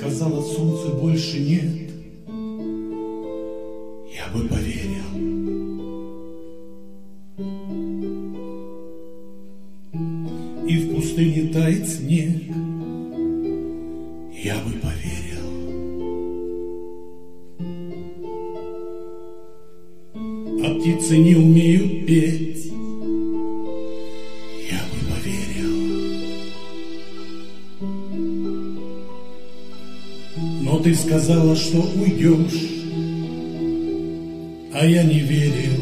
сказала, солнца больше нет, я бы поверил. И в пустыне тает снег, я бы поверил. А птицы не умеют петь, я бы поверил. Но ты сказала, что уйдешь, а я не верил.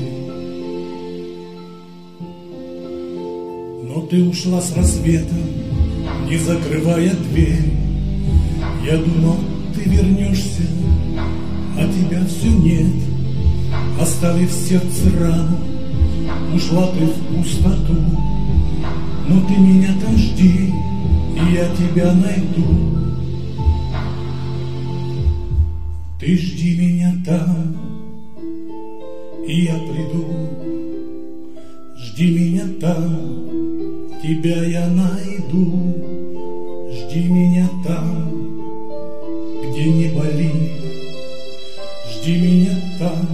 Но ты ушла с рассветом, не закрывая дверь. Я думал, ты вернешься, а тебя все нет. Оставив в сердце рану, ушла ты в пустоту. Но ты меня там жди, и я тебя найду. Ты жди меня там, и я приду. Жди меня там, тебя я найду. Жди меня там, где не болит. Жди меня там.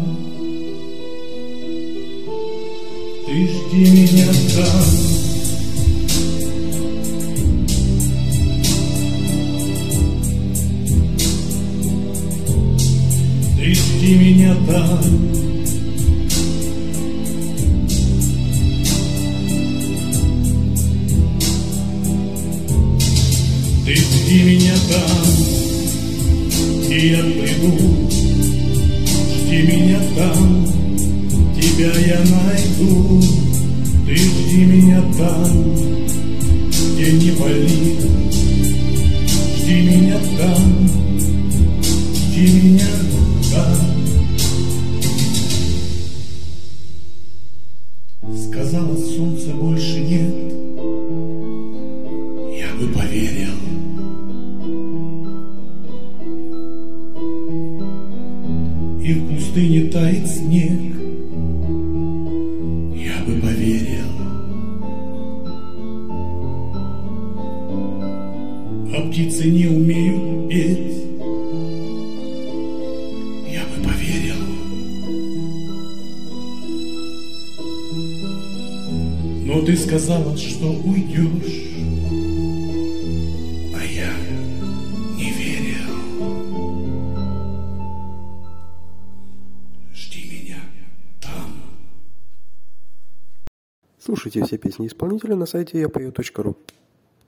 Ты жди меня там. Ты жди меня там. Ты жди меня там, и я приду. Жди меня там, тебя я найду. Ты жди меня там, где не болит. Жди меня там, жди меня там. Сказала, солнца больше нет, я бы поверил. И в пустыне тает снег, я бы поверил. А птицы не умеют петь, я бы поверил. Но ты сказала, что уйдешь, а я не верил. Жди меня там. Слушайте все песни исполнителя на сайте yapою.ru.